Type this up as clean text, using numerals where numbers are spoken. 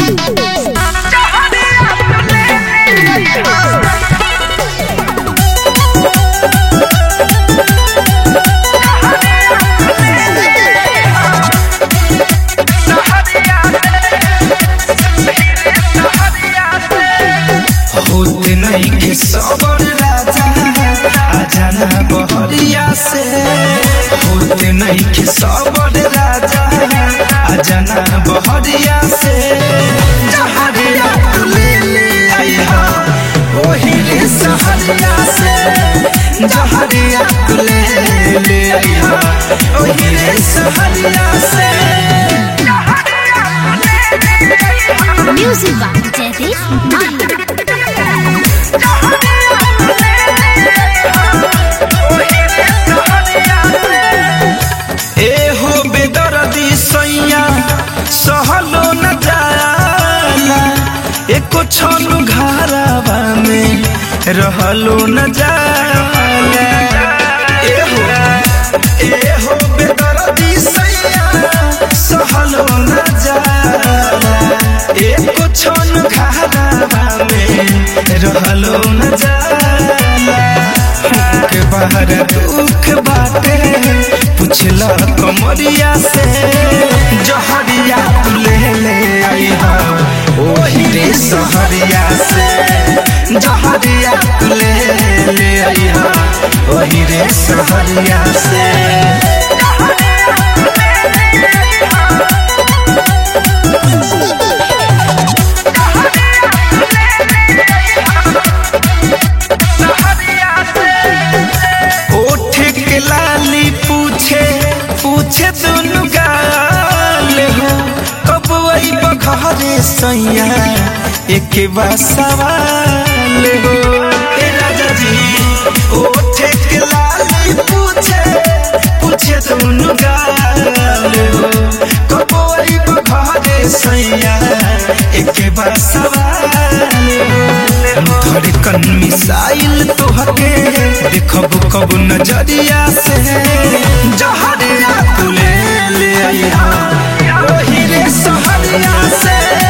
होते नहीं के सबर राजा आजाना बहरिया से होते नहीं के सबर राजा आजाना बहरिया से जहरिया तू ले आई हा ओही रे सहरिया से जहरिया तू ले आई हा ओही रे सहरिया से म्यूजिक बाय जयदीप माही। एहो बेदर्दी सैया सहलो न जाला एको छन घरवा में रहलो न जाला एहो बेदर्दी सैया सहलो न जाला एको छन घरवा में रहलो न जाला के बाहर दुख बाटे पुछला कमरिया से जहरिया तू ले आई हा ओही रे सहरिया से जहरिया तू ले आई हा ओही रे सहरिया से लाली पूछे दोनों गाल हो कब वही बघरे सैया एक बार सवाल हो ए राजा जी ओठे के लाली पूछे दोनों गाल हो कब वही बघरे सैया एक बार सवाल हो धड़कन मिसाइल तोहके देखब कब नजरिया से जहरिया तू ले आई हा ओही रे सहरिया से